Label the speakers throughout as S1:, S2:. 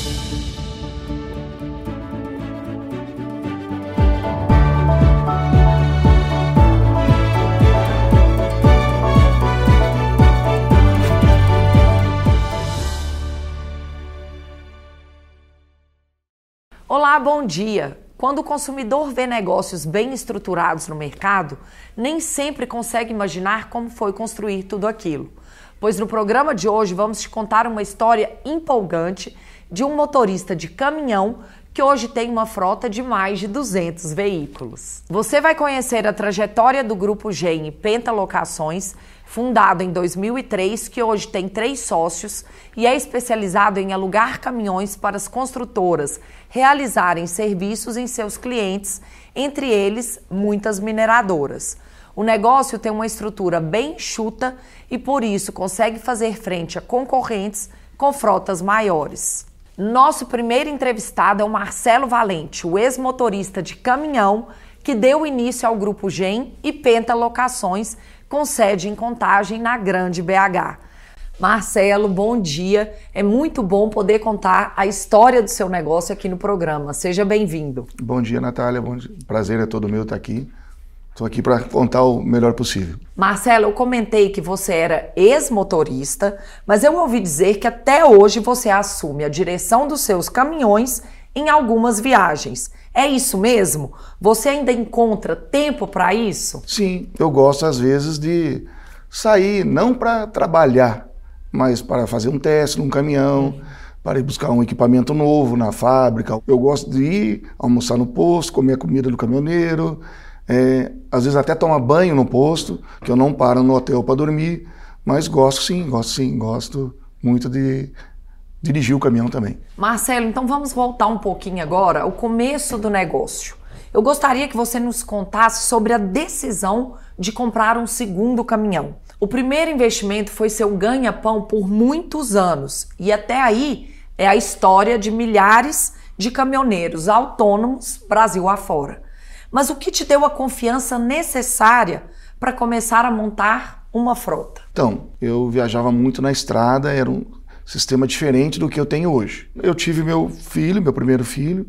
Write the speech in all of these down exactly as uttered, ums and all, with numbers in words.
S1: Olá, bom dia! Quando o consumidor vê negócios bem estruturados no mercado, nem sempre consegue imaginar como foi construir tudo aquilo. Pois no programa de hoje vamos te contar uma história empolgante de um motorista de caminhão que hoje tem uma frota de mais de duzentos veículos. Você vai conhecer a trajetória do Grupo Gen e Penta Locações, fundado em dois mil e três, que hoje tem três sócios e é especializado em alugar caminhões para as construtoras realizarem serviços em seus clientes, entre eles muitas mineradoras. O negócio tem uma estrutura bem enxuta e por isso consegue fazer frente a concorrentes com frotas maiores. Nosso primeiro entrevistado é o Marcelo Valente, o ex-motorista de caminhão que deu início ao Grupo Gen e Penta Locações, com sede em Contagem, na Grande B H. Marcelo, bom dia. É muito bom poder contar a história do seu negócio aqui no programa. Seja bem-vindo.
S2: Bom dia, Natália. Bom dia. Prazer é todo meu estar aqui. Estou aqui para contar o melhor possível.
S1: Marcelo, eu comentei que você era ex-motorista, mas eu ouvi dizer que até hoje você assume a direção dos seus caminhões em algumas viagens. É isso mesmo? Você ainda encontra tempo para isso?
S2: Sim, eu gosto às vezes de sair, não para trabalhar, mas para fazer um teste num caminhão, uhum. para ir buscar um equipamento novo na fábrica. Eu gosto de ir almoçar no posto, comer a comida do caminhoneiro, é, às vezes até tomar banho no posto, que eu não paro no hotel para dormir, mas gosto sim, gosto sim, gosto muito de dirigir o caminhão também.
S1: Marcelo, então vamos voltar um pouquinho agora ao começo do negócio. Eu gostaria que você nos contasse sobre a decisão de comprar um segundo caminhão. O primeiro investimento foi seu ganha-pão por muitos anos e até aí é a história de milhares de caminhoneiros autônomos Brasil afora. Mas o que te deu a confiança necessária para começar a montar uma frota?
S2: Então, eu viajava muito na estrada, era um sistema diferente do que eu tenho hoje. Eu tive meu filho, meu primeiro filho,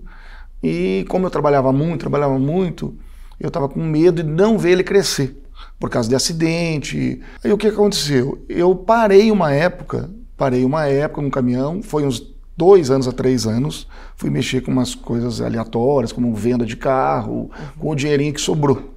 S2: e como eu trabalhava muito, trabalhava muito, eu estava com medo de não ver ele crescer, por causa de acidente. Aí o que aconteceu? Eu parei uma época, parei uma época no caminhão, foi uns dois anos a três anos, fui mexer com umas coisas aleatórias, como venda de carro, com o dinheirinho que sobrou.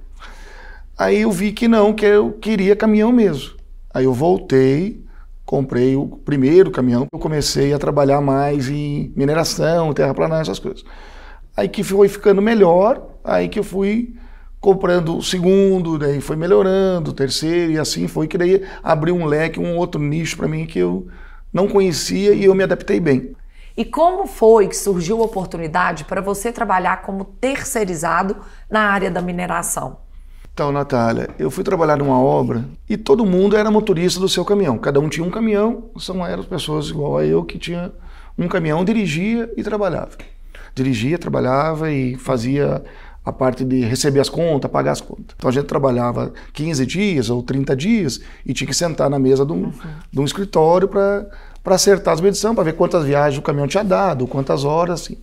S2: Aí eu vi que não, que eu queria caminhão mesmo. Aí eu voltei, comprei o primeiro caminhão, eu comecei a trabalhar mais em mineração, terraplanagem, essas coisas. Aí que foi ficando melhor, aí que eu fui comprando o segundo, daí foi melhorando, o terceiro, e assim foi que daí abriu um leque, um outro nicho para mim que eu não conhecia e eu me adaptei bem.
S1: E como foi que surgiu a oportunidade para você trabalhar como terceirizado na área da mineração?
S2: Então, Natália, eu fui trabalhar numa obra e todo mundo era motorista do seu caminhão. Cada um tinha um caminhão, são eram pessoas igual a eu que tinha um caminhão, dirigia e trabalhava. Dirigia, trabalhava e fazia a parte de receber as contas, pagar as contas. Então a gente trabalhava quinze dias ou trinta dias e tinha que sentar na mesa de um, uhum. de um escritório para para acertar as medições, para ver quantas viagens o caminhão tinha dado, quantas horas, assim.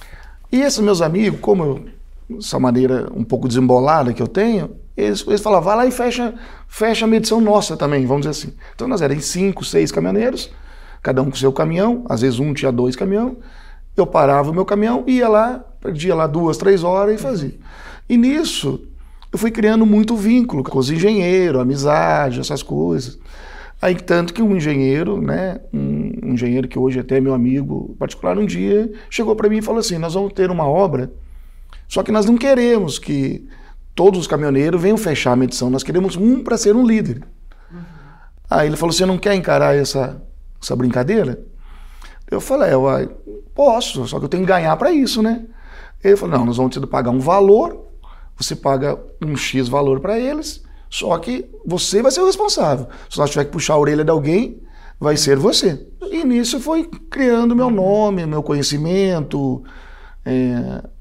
S2: E esses meus amigos, como eu, essa maneira um pouco desembolada que eu tenho, eles, eles falavam, vai lá e fecha, fecha a medição nossa também, vamos dizer assim. Então nós éramos cinco, seis caminhoneiros, cada um com seu caminhão, às vezes um tinha dois caminhões, eu parava o meu caminhão, ia lá, perdia lá duas, três horas e fazia. E nisso, eu fui criando muito vínculo com os engenheiros, amizade, essas coisas. Aí tanto que um engenheiro, né, um engenheiro que hoje até é meu amigo particular, um dia chegou para mim e falou assim, nós vamos ter uma obra, só que nós não queremos que todos os caminhoneiros venham fechar a medição, nós queremos um para ser um líder. Uhum. Aí ele falou, você não quer encarar essa, essa brincadeira? Eu falei, eu, posso, só que eu tenho que ganhar para isso, né? Ele falou, não, nós vamos ter que pagar um valor, você paga um X valor para eles, só que você vai ser o responsável. Se nós tiver que puxar a orelha de alguém, vai ser você. E nisso foi criando meu nome, meu conhecimento. É,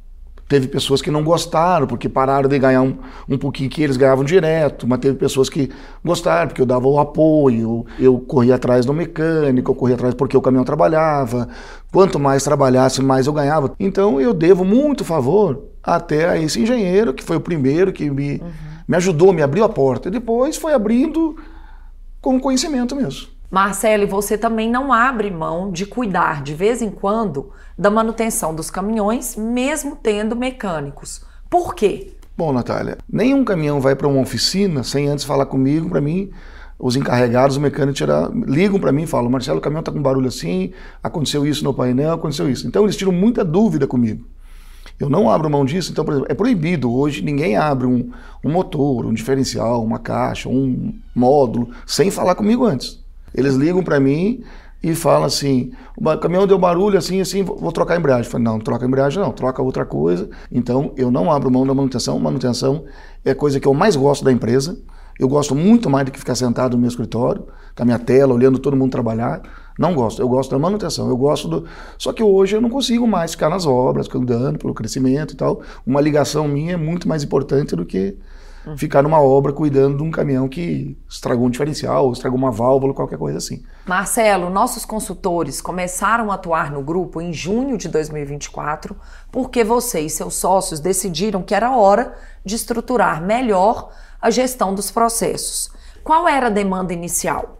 S2: Teve pessoas que não gostaram, porque pararam de ganhar um, um pouquinho que eles ganhavam direto, mas teve pessoas que gostaram, porque eu dava o apoio, eu corria atrás do mecânico, eu corria atrás porque o caminhão trabalhava. Quanto mais trabalhasse, mais eu ganhava. Então eu devo muito favor até a esse engenheiro, que foi o primeiro que me, uhum. me ajudou, me abriu a porta. E depois foi abrindo com conhecimento mesmo.
S1: Marcelo, e você também não abre mão de cuidar de vez em quando da manutenção dos caminhões, mesmo tendo mecânicos. Por quê?
S2: Bom, Natália, nenhum caminhão vai para uma oficina sem antes falar comigo. Para mim, os encarregados, os mecânicos tiram, ligam para mim e falam: Marcelo, o caminhão está com barulho assim, aconteceu isso no painel, aconteceu isso. Então eles tiram muita dúvida comigo. Eu não abro mão disso. Então, por exemplo, é proibido hoje, ninguém abre um, um motor, um diferencial, uma caixa, um módulo, sem falar comigo antes. Eles ligam para mim e falam assim: o caminhão deu barulho assim, assim, vou trocar a embreagem. Eu falo: não, não troca a embreagem não, troca outra coisa. Então eu não abro mão da manutenção. Manutenção é a coisa que eu mais gosto da empresa. Eu gosto muito mais do que ficar sentado no meu escritório, com a minha tela, olhando todo mundo trabalhar. Não gosto, eu gosto da manutenção, eu gosto do... Só que hoje eu não consigo mais ficar nas obras, cuidando pelo crescimento e tal. Uma ligação minha é muito mais importante do que ficar numa obra cuidando de um caminhão que estragou um diferencial, estragou uma válvula, qualquer coisa assim.
S1: Marcelo, nossos consultores começaram a atuar no grupo em junho de dois mil e vinte e quatro porque você e seus sócios decidiram que era hora de estruturar melhor a gestão dos processos. Qual era a demanda inicial?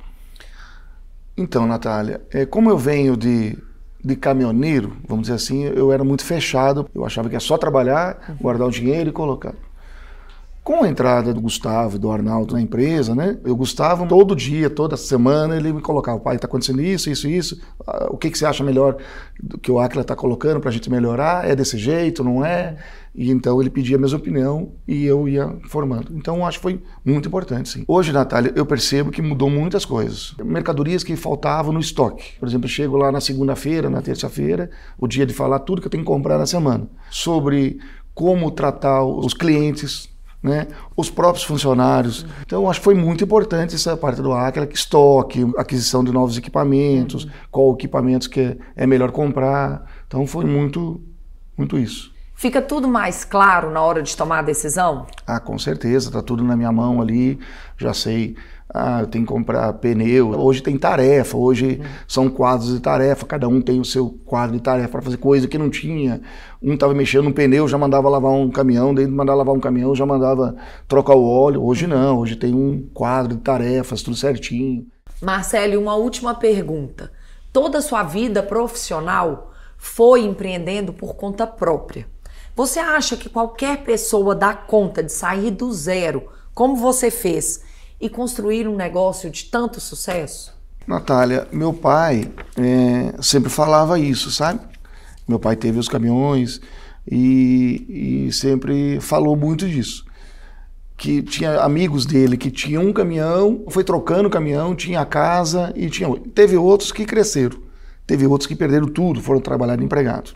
S2: Então, Natália, é, como eu venho de, de caminhoneiro, vamos dizer assim, eu era muito fechado. Eu achava que é só trabalhar, uhum. guardar o dinheiro e colocar. Com a entrada do Gustavo e do Arnaldo na empresa, né? Eu, Gustavo, todo dia, toda semana, ele me colocava: pai, está acontecendo isso, isso, isso. Ah, o que, que você acha melhor do que o Aquila está colocando para a gente melhorar? É desse jeito, não é? E então ele pedia a mesma opinião e eu ia formando. Então eu acho que foi muito importante, sim. Hoje, Natália, eu percebo que mudou muitas coisas. Mercadorias que faltavam no estoque. Por exemplo, eu chego lá na segunda-feira, na terça-feira, o dia de falar tudo que eu tenho que comprar na semana. Sobre como tratar os clientes, né? Os próprios funcionários. Então, acho que foi muito importante essa parte do Aquila, estoque, aquisição de novos equipamentos, uhum. qual equipamentos que é melhor comprar. Então, foi muito, muito isso.
S1: Fica tudo mais claro na hora de tomar a decisão?
S2: Ah, com certeza, está tudo na minha mão ali, já sei. Ah, eu tenho que comprar pneu. Hoje tem tarefa, hoje uhum. são quadros de tarefa, cada um tem o seu quadro de tarefa para fazer coisa que não tinha. Um estava mexendo no pneu, já mandava lavar um caminhão, daí mandava lavar um caminhão, já mandava trocar o óleo. Hoje não, hoje tem um quadro de tarefas, tudo certinho.
S1: Marcelo, uma última pergunta. Toda a sua vida profissional foi empreendendo por conta própria. Você acha que qualquer pessoa dá conta de sair do zero, como você fez, e construir um negócio de tanto sucesso?
S2: Natália, meu pai é, sempre falava isso, sabe? Meu pai teve os caminhões e, e sempre falou muito disso. Que tinha amigos dele que tinham um caminhão, foi trocando o caminhão, tinha a casa e tinha... Teve outros que cresceram, teve outros que perderam tudo, foram trabalhar de empregado.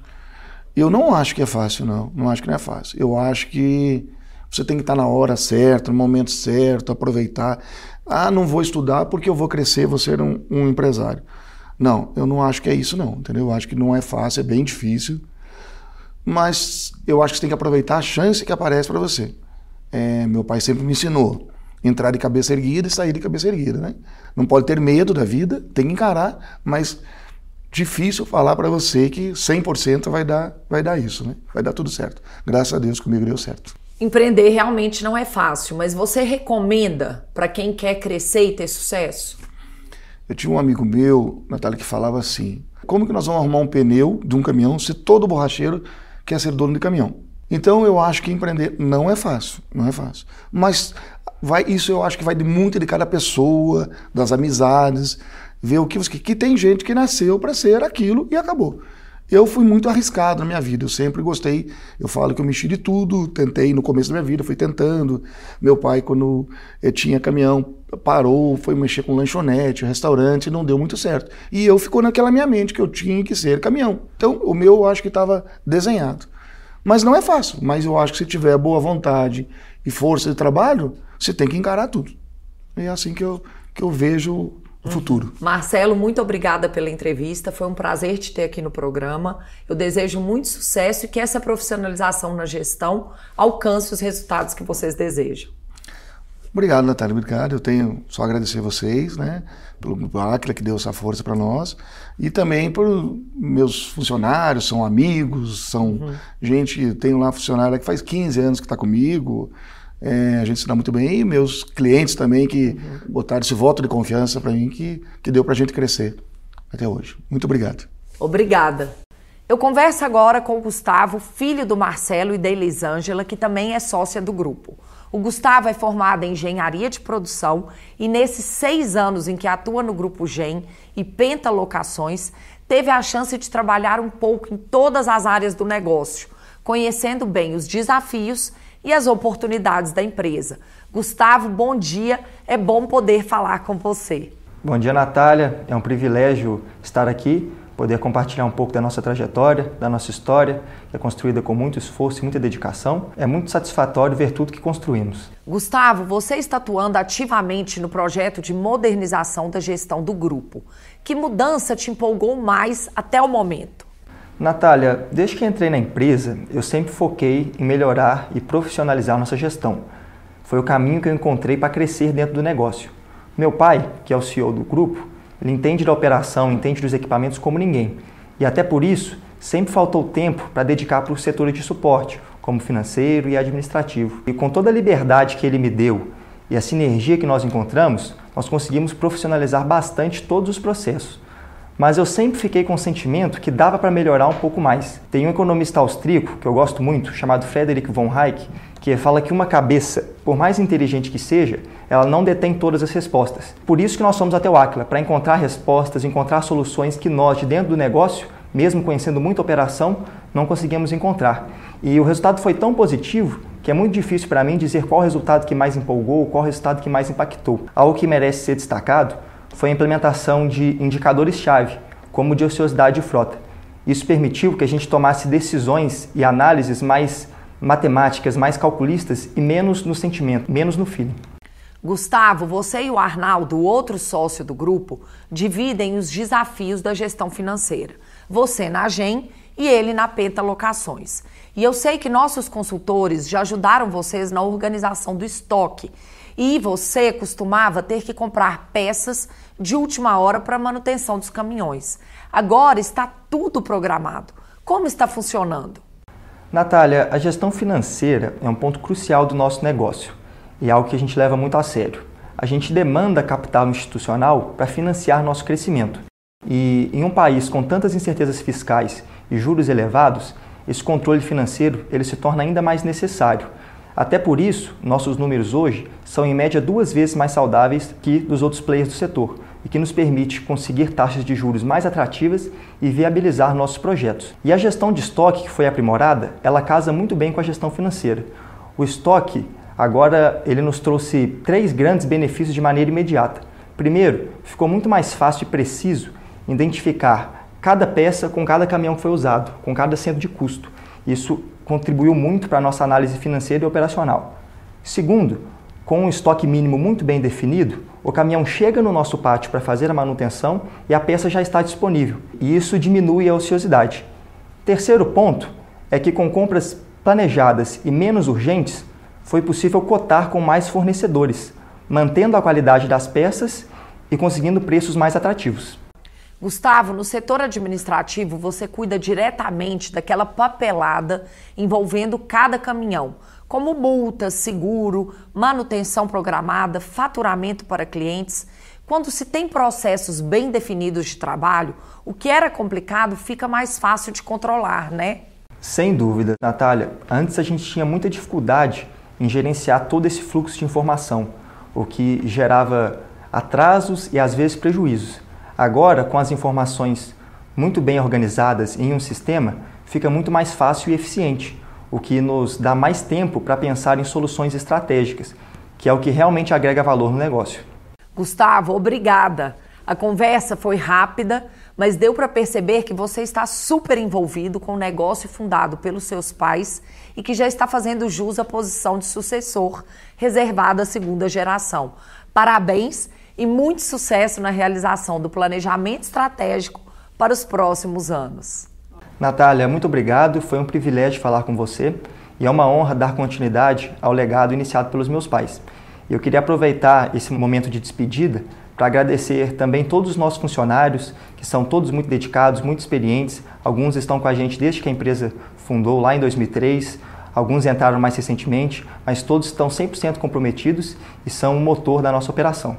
S2: Eu não acho que é fácil, não. Não acho que não é fácil. Eu acho que você tem que estar na hora certa, no momento certo, aproveitar. Ah, não vou estudar porque eu vou crescer, vou ser um, um empresário. Não, eu não acho que é isso, não. Entendeu? Eu acho que não é fácil, é bem difícil. Mas eu acho que você tem que aproveitar a chance que aparece para você. É, meu pai sempre me ensinou. Entrar de cabeça erguida e sair de cabeça erguida, né? Não pode ter medo da vida, tem que encarar, mas... Difícil falar para você que cem por cento vai dar, vai dar isso, né? Vai dar tudo certo. Graças a Deus comigo deu certo.
S1: Empreender realmente não é fácil, mas você recomenda para quem quer crescer e ter sucesso?
S2: Eu tinha um amigo meu, Natália, que falava assim: como que nós vamos arrumar um pneu de um caminhão se todo borracheiro quer ser dono de caminhão? Então eu acho que empreender não é fácil, não é fácil. Mas vai, isso eu acho que vai de muito de cada pessoa, das amizades, ver o que você... Que tem gente que nasceu para ser aquilo e acabou. Eu fui muito arriscado na minha vida, eu sempre gostei, eu falo que eu mexi de tudo, tentei no começo da minha vida, fui tentando. Meu pai, quando eu tinha caminhão, parou, foi mexer com lanchonete, restaurante, não deu muito certo. E eu ficou naquela minha mente que eu tinha que ser caminhão. Então o meu eu acho que estava desenhado. Mas não é fácil, mas eu acho que se tiver boa vontade e força de trabalho, você tem que encarar tudo. E é assim que eu, que eu vejo futuro.
S1: Marcelo, muito obrigada pela entrevista. Foi um prazer te ter aqui no programa. Eu desejo muito sucesso e que essa profissionalização na gestão alcance os resultados que vocês desejam.
S2: Obrigado, Natália. Obrigado. Eu tenho só a agradecer a vocês, né, pelo Grupo Aquila, que deu essa força para nós, e também por meus funcionários, são amigos, são uhum. gente, tenho lá funcionário que faz quinze anos que está comigo, é, a gente se dá muito bem, e meus clientes também que uhum. botaram esse voto de confiança para mim, que, que deu para a gente crescer até hoje. Muito obrigado.
S1: Obrigada. Eu converso agora com o Gustavo, filho do Marcelo e da Elisângela, que também é sócia do grupo. O Gustavo é formado em engenharia de produção e nesses seis anos em que atua no Grupo Gen e Penta Locações, teve a chance de trabalhar um pouco em todas as áreas do negócio, conhecendo bem os desafios e as oportunidades da empresa. Gustavo, bom dia, é bom poder falar com você.
S3: Bom dia, Natália, é um privilégio estar aqui, poder compartilhar um pouco da nossa trajetória, da nossa história, que é construída com muito esforço e muita dedicação. É muito satisfatório ver tudo que construímos.
S1: Gustavo, você está atuando ativamente no projeto de modernização da gestão do grupo. Que mudança te empolgou mais até o momento?
S3: Natália, desde que entrei na empresa, eu sempre foquei em melhorar e profissionalizar nossa gestão. Foi o caminho que eu encontrei para crescer dentro do negócio. Meu pai, que é o C E O do grupo, ele entende da operação, entende dos equipamentos como ninguém. E até por isso, sempre faltou tempo para dedicar para os setores de suporte, como financeiro e administrativo. E com toda a liberdade que ele me deu e a sinergia que nós encontramos, nós conseguimos profissionalizar bastante todos os processos. Mas eu sempre fiquei com o sentimento que dava para melhorar um pouco mais. Tem um economista austríaco, que eu gosto muito, chamado Friedrich von Hayek, que fala que uma cabeça, por mais inteligente que seja, ela não detém todas as respostas. Por isso que nós fomos até o Aquila, para encontrar respostas, encontrar soluções que nós, de dentro do negócio, mesmo conhecendo muita operação, não conseguimos encontrar. E o resultado foi tão positivo que é muito difícil para mim dizer qual o resultado que mais empolgou, qual o resultado que mais impactou. Algo que merece ser destacado foi a implementação de indicadores-chave, como de ociosidade de frota. Isso permitiu que a gente tomasse decisões e análises mais matemáticas, mais calculistas e menos no sentimento, menos no feeling.
S1: Gustavo, você e o Arnaldo, outro sócio do grupo, dividem os desafios da gestão financeira. Você na Gen e ele na Penta Locações. E eu sei que nossos consultores já ajudaram vocês na organização do estoque. E você costumava ter que comprar peças de última hora para manutenção dos caminhões. Agora está tudo programado. Como está funcionando?
S3: Natália, a gestão financeira é um ponto crucial do nosso negócio e é algo que a gente leva muito a sério. A gente demanda capital institucional para financiar nosso crescimento. E em um país com tantas incertezas fiscais e juros elevados, esse controle financeiro ele se torna ainda mais necessário. Até por isso, nossos números hoje são em média duas vezes mais saudáveis que dos outros players do setor e que nos permite conseguir taxas de juros mais atrativas e viabilizar nossos projetos. E a gestão de estoque que foi aprimorada, ela casa muito bem com a gestão financeira. O estoque, agora, ele nos trouxe três grandes benefícios de maneira imediata. Primeiro, ficou muito mais fácil e preciso identificar cada peça com cada caminhão que foi usado, com cada centro de custo. Isso contribuiu muito para a nossa análise financeira e operacional. Segundo, com um estoque mínimo muito bem definido, o caminhão chega no nosso pátio para fazer a manutenção e a peça já está disponível, e isso diminui a ociosidade. Terceiro ponto é que com compras planejadas e menos urgentes, foi possível cotar com mais fornecedores, mantendo a qualidade das peças e conseguindo preços mais atrativos.
S1: Gustavo, no setor administrativo, você cuida diretamente daquela papelada envolvendo cada caminhão, como multa, seguro, manutenção programada, faturamento para clientes. Quando se tem processos bem definidos de trabalho, o que era complicado fica mais fácil de controlar, né?
S3: Sem dúvida, Natália. Antes a gente tinha muita dificuldade em gerenciar todo esse fluxo de informação, o que gerava atrasos e às vezes prejuízos. Agora, com as informações muito bem organizadas em um sistema, fica muito mais fácil e eficiente, o que nos dá mais tempo para pensar em soluções estratégicas, que é o que realmente agrega valor no negócio.
S1: Gustavo, obrigada. A conversa foi rápida, mas deu para perceber que você está super envolvido com o negócio fundado pelos seus pais e que já está fazendo jus à posição de sucessor reservada à segunda geração. Parabéns! e muito sucesso na realização do planejamento estratégico para os próximos anos.
S3: Natália, muito obrigado. Foi um privilégio falar com você e é uma honra dar continuidade ao legado iniciado pelos meus pais. Eu queria aproveitar esse momento de despedida para agradecer também todos os nossos funcionários, que são todos muito dedicados, muito experientes. Alguns estão com a gente desde que a empresa fundou, lá em dois mil e três. Alguns entraram mais recentemente, mas todos estão cem por cento comprometidos e são o motor da nossa operação.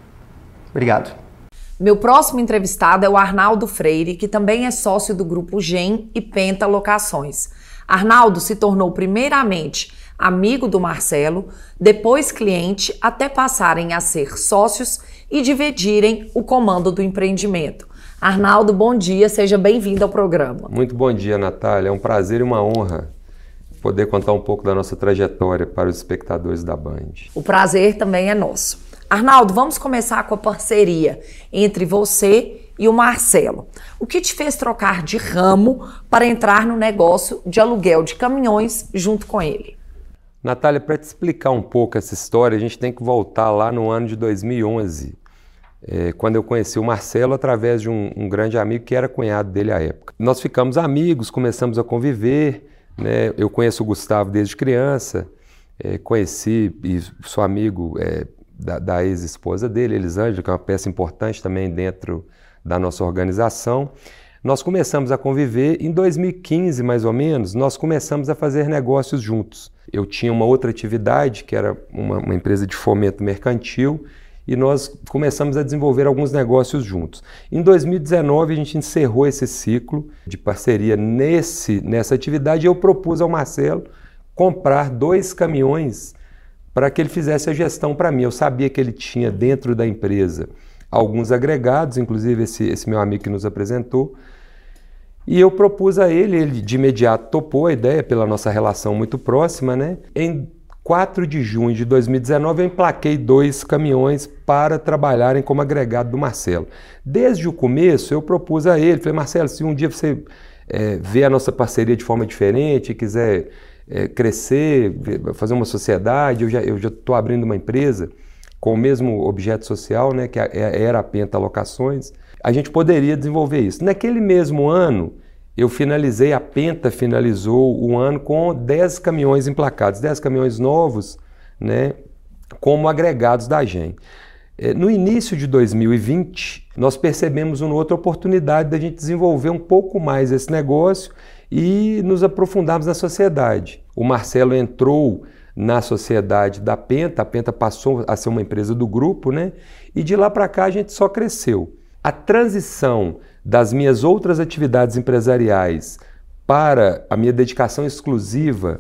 S3: Obrigado.
S1: Meu próximo entrevistado é o Arnaldo Freire, que também é sócio do grupo Gen e Penta Locações. Arnaldo se tornou primeiramente amigo do Marcelo, depois cliente, até passarem a ser sócios e dividirem o comando do empreendimento. Arnaldo, bom dia, seja bem-vindo ao programa.
S4: Muito bom dia, Natália. É um prazer e uma honra poder contar um pouco da nossa trajetória para os espectadores da Band.
S1: O prazer também é nosso. Arnaldo, vamos começar com a parceria entre você e o Marcelo. O que te fez trocar de ramo para entrar no negócio de aluguel de caminhões junto com ele?
S4: Natália, para te explicar um pouco essa história, a gente tem que voltar lá no ano de dois mil e onze, é, quando eu conheci o Marcelo através de um, um grande amigo que era cunhado dele à época. Nós ficamos amigos, começamos a conviver, né? Eu conheço o Gustavo desde criança, é, conheci e sou amigo é, da, da ex-esposa dele, Elisângela, que é uma peça importante também dentro da nossa organização. Nós começamos a conviver, em dois mil e quinze mais ou menos, nós começamos a fazer negócios juntos. Eu tinha uma outra atividade, que era uma, uma empresa de fomento mercantil, e nós começamos a desenvolver alguns negócios juntos. Em dois mil e dezenove, a gente encerrou esse ciclo de parceria nesse, nessa atividade, e eu propus ao Marcelo comprar dois caminhões para que ele fizesse a gestão para mim. Eu sabia que ele tinha dentro da empresa alguns agregados, inclusive esse, esse meu amigo que nos apresentou, e eu propus a ele, ele de imediato topou a ideia pela nossa relação muito próxima, né? Em quatro de junho de dois mil e dezenove eu emplaquei dois caminhões para trabalharem como agregado do Marcelo. Desde o começo eu propus a ele, falei, Marcelo, se um dia você é, vê a nossa parceria de forma diferente, quiser é, crescer, fazer uma sociedade, eu já eu já estou abrindo uma empresa com o mesmo objeto social, né, que era a Penta Locações, a gente poderia desenvolver isso. Naquele mesmo ano, eu finalizei, a Penta finalizou o ano com dez caminhões emplacados, dez caminhões novos, né, como agregados da Gen. No início de dois mil e vinte, nós percebemos uma outra oportunidade da gente desenvolver um pouco mais esse negócio e nos aprofundarmos na sociedade. O Marcelo entrou na sociedade da Penta, a Penta passou a ser uma empresa do grupo, né? E de lá para cá a gente só cresceu. A transição das minhas outras atividades empresariais para a minha dedicação exclusiva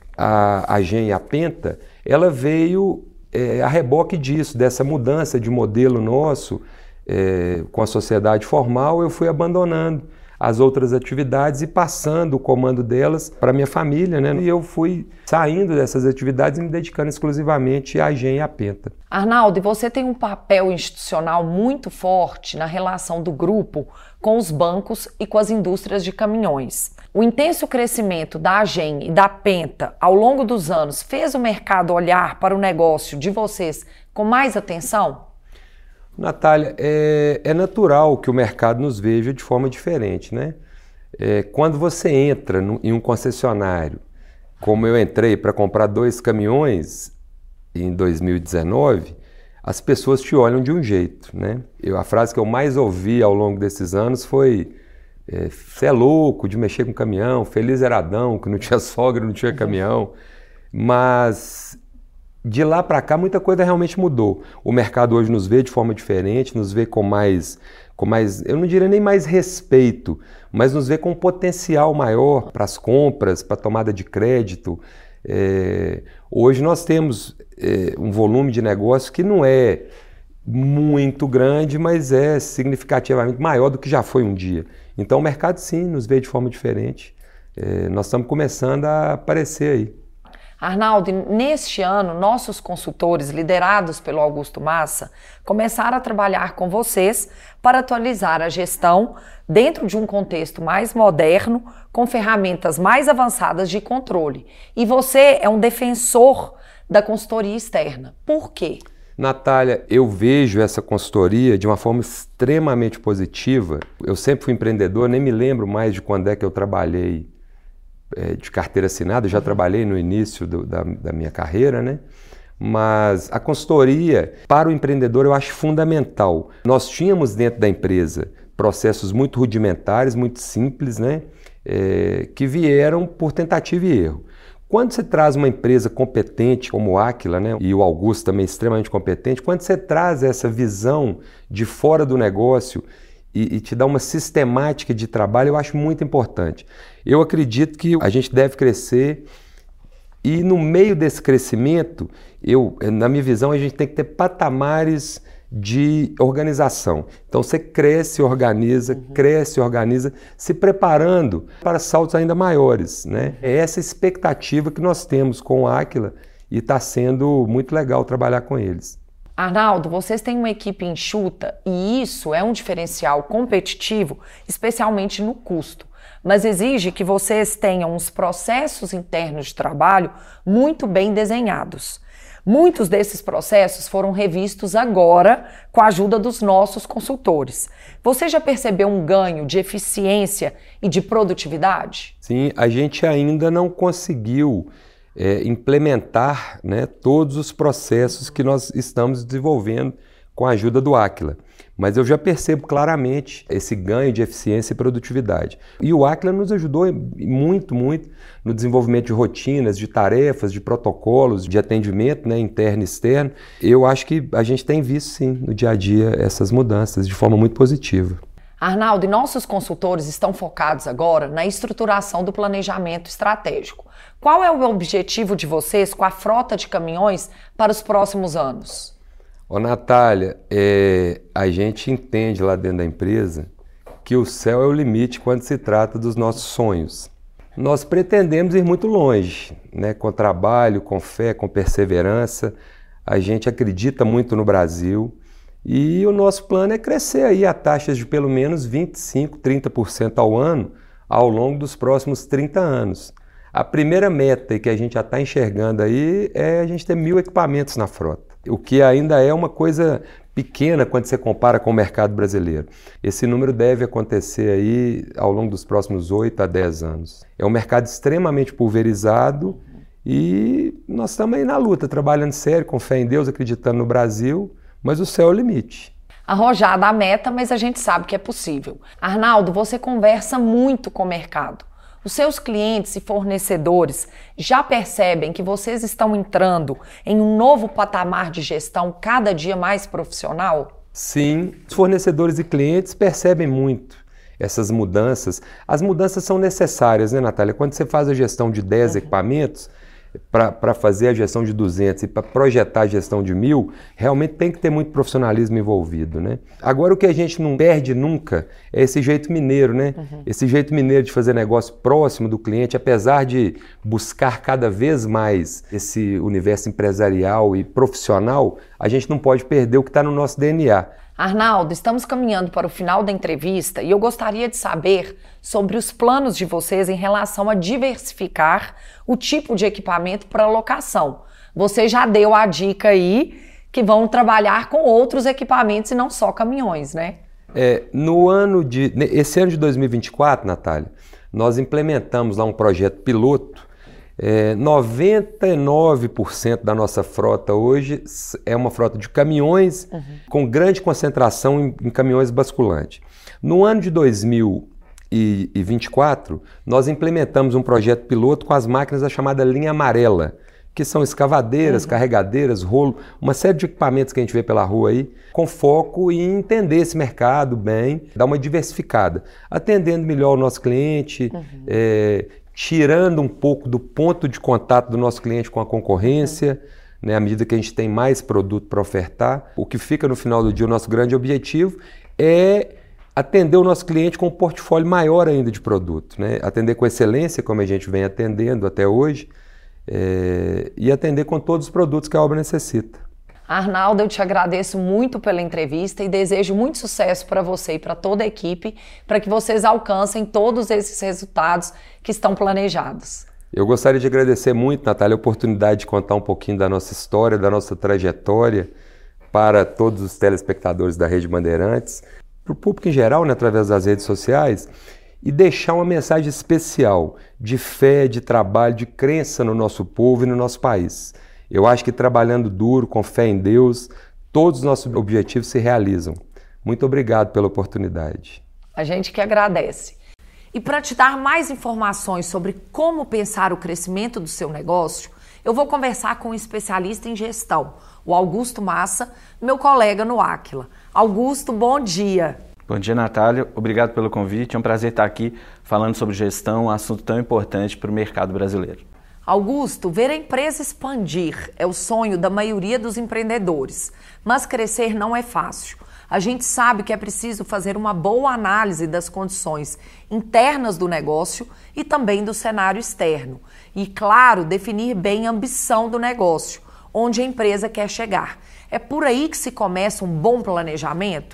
S4: à, à Gen e à Penta, ela veio é, a reboque disso, dessa mudança de modelo nosso é, com a sociedade formal. Eu fui abandonando as outras atividades e passando o comando delas para minha família, né? E eu fui saindo dessas atividades e me dedicando exclusivamente à Gen e à Penta.
S1: Arnaldo, e você tem um papel institucional muito forte na relação do grupo com os bancos e com as indústrias de caminhões. O intenso crescimento da Gen e da Penta ao longo dos anos fez o mercado olhar para o negócio de vocês com mais atenção?
S4: Natália, é, é natural que o mercado nos veja de forma diferente, né? É, quando você entra no, em um concessionário, como eu entrei para comprar dois caminhões em dois mil e dezenove, as pessoas te olham de um jeito, né? Eu, a frase que eu mais ouvi ao longo desses anos foi é, você é louco de mexer com caminhão, feliz era Adão, que não tinha sogra, não tinha caminhão, mas de lá para cá muita coisa realmente mudou. O mercado hoje nos vê de forma diferente, nos vê com mais, com mais, eu não diria nem mais respeito, mas nos vê com um potencial maior para as compras, para a tomada de crédito. É, hoje nós temos é, um volume de negócio que não é muito grande, mas é significativamente maior do que já foi um dia. Então o mercado sim nos vê de forma diferente. É, nós estamos começando a aparecer aí.
S1: Arnaldo, neste ano, nossos consultores, liderados pelo Augusto Massa, começaram a trabalhar com vocês para atualizar a gestão dentro de um contexto mais moderno, com ferramentas mais avançadas de controle. E você é um defensor da consultoria externa. Por quê?
S4: Natália, eu vejo essa consultoria de uma forma extremamente positiva. Eu sempre fui empreendedor, nem me lembro mais de quando é que eu trabalhei é, de carteira assinada, já trabalhei no início do, da, da minha carreira, né? Mas a consultoria para o empreendedor eu acho fundamental. Nós tínhamos dentro da empresa processos muito rudimentares, muito simples, né? É, que vieram por tentativa e erro. Quando você traz uma empresa competente como o Aquila, né, e o Augusto também extremamente competente, quando você traz essa visão de fora do negócio e, e te dá uma sistemática de trabalho, eu acho muito importante. Eu acredito que a gente deve crescer e no meio desse crescimento, eu, na minha visão, a gente tem que ter patamares de organização. Então você cresce, organiza, uhum. cresce, organiza, se preparando para saltos ainda maiores, né? É essa expectativa que nós temos com o Aquila e está sendo muito legal trabalhar com eles.
S1: Arnaldo, vocês têm uma equipe enxuta e isso é um diferencial competitivo, especialmente no custo, mas exige que vocês tenham os processos internos de trabalho muito bem desenhados. Muitos desses processos foram revistos agora com a ajuda dos nossos consultores. Você já percebeu um ganho de eficiência e de produtividade?
S4: Sim, a gente ainda não conseguiu é, implementar, né, todos os processos que nós estamos desenvolvendo com a ajuda do Aquila. Mas eu já percebo claramente esse ganho de eficiência e produtividade. E o Aquila nos ajudou muito, muito no desenvolvimento de rotinas, de tarefas, de protocolos, de atendimento, né, interno e externo. Eu acho que a gente tem visto, sim, no dia a dia essas mudanças de forma muito positiva.
S1: Arnaldo, e nossos consultores estão focados agora na estruturação do planejamento estratégico. Qual é o objetivo de vocês com a frota de caminhões para os próximos anos?
S4: Ô Natália, é, a gente entende lá dentro da empresa que o céu é o limite quando se trata dos nossos sonhos. Nós pretendemos ir muito longe, né? Com trabalho, com fé, com perseverança. A gente acredita muito no Brasil e o nosso plano é crescer aí a taxas de pelo menos vinte e cinco, trinta por cento ao ano ao longo dos próximos trinta anos. A primeira meta que a gente já está enxergando aí é a gente ter mil equipamentos na frota, o que ainda é uma coisa pequena quando você compara com o mercado brasileiro. Esse número deve acontecer aí ao longo dos próximos oito a dez anos. É um mercado extremamente pulverizado e nós estamos aí na luta, trabalhando sério, com fé em Deus, acreditando no Brasil, mas o céu é o limite.
S1: Arrojada a meta, mas a gente sabe que é possível. Arnaldo, você conversa muito com o mercado. Os seus clientes e fornecedores já percebem que vocês estão entrando em um novo patamar de gestão cada dia mais profissional?
S4: Sim, os fornecedores e clientes percebem muito essas mudanças. As mudanças são necessárias, né, Natália? Quando você faz a gestão de dez uhum. equipamentos, para fazer a gestão de duzentos e para projetar a gestão de mil, realmente tem que ter muito profissionalismo envolvido, né? Agora, o que a gente não perde nunca é esse jeito mineiro, né? Uhum. Esse jeito mineiro de fazer negócio próximo do cliente, apesar de buscar cada vez mais esse universo empresarial e profissional, a gente não pode perder o que está no nosso D N A.
S1: Arnaldo, estamos caminhando para o final da entrevista e eu gostaria de saber sobre os planos de vocês em relação a diversificar o tipo de equipamento para locação. Você já deu a dica aí que vão trabalhar com outros equipamentos e não só caminhões, né?
S4: É, no ano de, esse ano de dois mil e vinte e quatro, Natália, nós implementamos lá um projeto piloto. É, noventa e nove por cento da nossa frota hoje é uma frota de caminhões uhum. com grande concentração em, em caminhões basculantes. No ano de dois mil e vinte e quatro, nós implementamos um projeto piloto com as máquinas da chamada linha amarela, que são escavadeiras, uhum. carregadeiras, rolo, uma série de equipamentos que a gente vê pela rua aí, com foco em entender esse mercado bem, dar uma diversificada, atendendo melhor o nosso cliente, uhum. é, tirando um pouco do ponto de contato do nosso cliente com a concorrência, uhum. né, à medida que a gente tem mais produto para ofertar. O que fica no final do dia, o nosso grande objetivo é atender o nosso cliente com um portfólio maior ainda de produto, né? Atender com excelência, como a gente vem atendendo até hoje, é, e atender com todos os produtos que a obra necessita.
S1: Arnaldo, eu te agradeço muito pela entrevista e desejo muito sucesso para você e para toda a equipe, para que vocês alcancem todos esses resultados que estão planejados.
S4: Eu gostaria de agradecer muito, Natália, a oportunidade de contar um pouquinho da nossa história, da nossa trajetória, para todos os telespectadores da Rede Bandeirantes, para o público em geral, né, através das redes sociais, e deixar uma mensagem especial de fé, de trabalho, de crença no nosso povo e no nosso país. Eu acho que trabalhando duro, com fé em Deus, todos os nossos objetivos se realizam. Muito obrigado pela oportunidade.
S1: A gente que agradece. E para te dar mais informações sobre como pensar o crescimento do seu negócio, eu vou conversar com um especialista em gestão, o Augusto Massa, meu colega no Aquila. Augusto, bom dia.
S5: Bom dia, Natália. Obrigado pelo convite. É um prazer estar aqui falando sobre gestão, um assunto tão importante para o mercado brasileiro.
S1: Augusto, ver a empresa expandir é o sonho da maioria dos empreendedores, mas crescer não é fácil. A gente sabe que é preciso fazer uma boa análise das condições internas do negócio e também do cenário externo. E, claro, definir bem a ambição do negócio, onde a empresa quer chegar. É por aí que se começa um bom planejamento?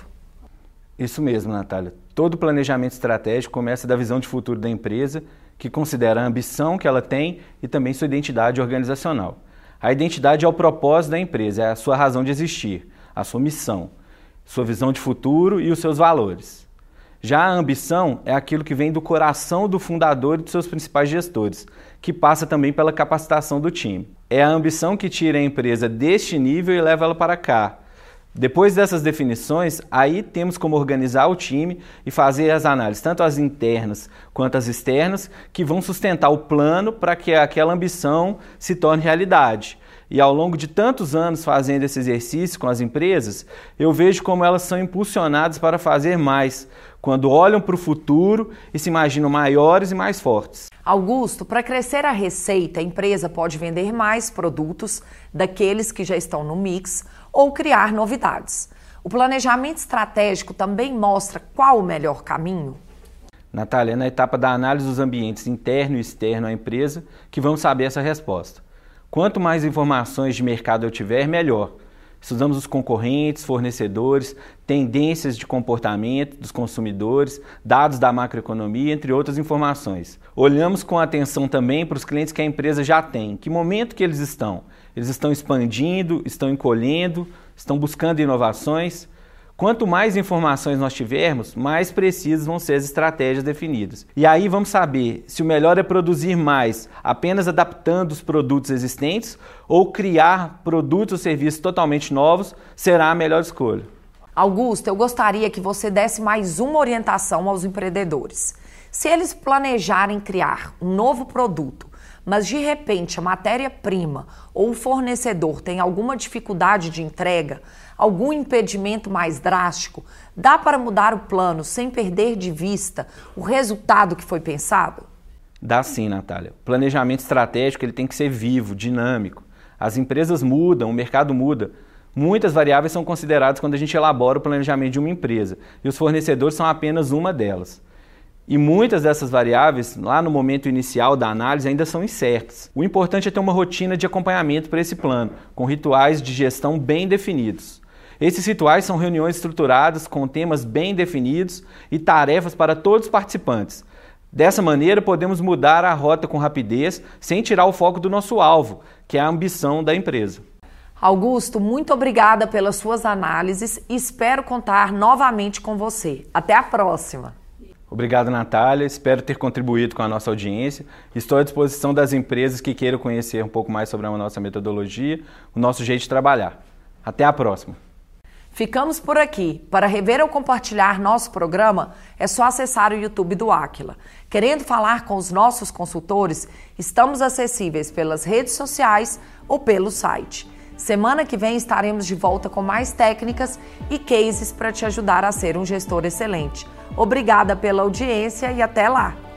S5: Isso mesmo, Natália. Todo planejamento estratégico começa da visão de futuro da empresa, que considera a ambição que ela tem e também sua identidade organizacional. A identidade é o propósito da empresa, é a sua razão de existir, a sua missão, sua visão de futuro e os seus valores. Já a ambição é aquilo que vem do coração do fundador e dos seus principais gestores, que passa também pela capacitação do time. É a ambição que tira a empresa deste nível e leva ela para cá. Depois dessas definições, aí temos como organizar o time e fazer as análises, tanto as internas quanto as externas, que vão sustentar o plano para que aquela ambição se torne realidade. E ao longo de tantos anos fazendo esse exercício com as empresas, eu vejo como elas são impulsionadas para fazer mais, quando olham para o futuro e se imaginam maiores e mais fortes.
S1: Augusto, para crescer a receita, a empresa pode vender mais produtos daqueles que já estão no mix ou criar novidades. O planejamento estratégico também mostra qual o melhor caminho?
S5: Natália, é na etapa da análise dos ambientes interno e externo à empresa que vamos saber essa resposta. Quanto mais informações de mercado eu tiver, melhor. Estudamos os concorrentes, fornecedores, tendências de comportamento dos consumidores, dados da macroeconomia, entre outras informações. Olhamos com atenção também para os clientes que a empresa já tem. Em que momento que eles estão? Eles estão expandindo, estão encolhendo, estão buscando inovações? Quanto mais informações nós tivermos, mais precisas vão ser as estratégias definidas. E aí vamos saber se o melhor é produzir mais, apenas adaptando os produtos existentes, ou criar produtos ou serviços totalmente novos será a melhor escolha.
S1: Augusto, eu gostaria que você desse mais uma orientação aos empreendedores. Se eles planejarem criar um novo produto, mas de repente a matéria-prima ou o fornecedor tem alguma dificuldade de entrega, algum impedimento mais drástico, dá para mudar o plano sem perder de vista o resultado que foi pensado?
S5: Dá sim, Natália. O planejamento estratégico ele tem que ser vivo, dinâmico. As empresas mudam, o mercado muda. Muitas variáveis são consideradas quando a gente elabora o planejamento de uma empresa, e os fornecedores são apenas uma delas. E muitas dessas variáveis, lá no momento inicial da análise, ainda são incertas. O importante é ter uma rotina de acompanhamento para esse plano, com rituais de gestão bem definidos. Esses rituais são reuniões estruturadas com temas bem definidos e tarefas para todos os participantes. Dessa maneira, podemos mudar a rota com rapidez, sem tirar o foco do nosso alvo, que é a ambição da empresa.
S1: Augusto, muito obrigada pelas suas análises e espero contar novamente com você. Até a próxima!
S5: Obrigado, Natália. Espero ter contribuído com a nossa audiência. Estou à disposição das empresas que queiram conhecer um pouco mais sobre a nossa metodologia, o nosso jeito de trabalhar. Até a próxima!
S1: Ficamos por aqui. Para rever ou compartilhar nosso programa, é só acessar o YouTube do Aquila. Querendo falar com os nossos consultores, estamos acessíveis pelas redes sociais ou pelo site. Semana que vem estaremos de volta com mais técnicas e cases para te ajudar a ser um gestor excelente. Obrigada pela audiência e até lá!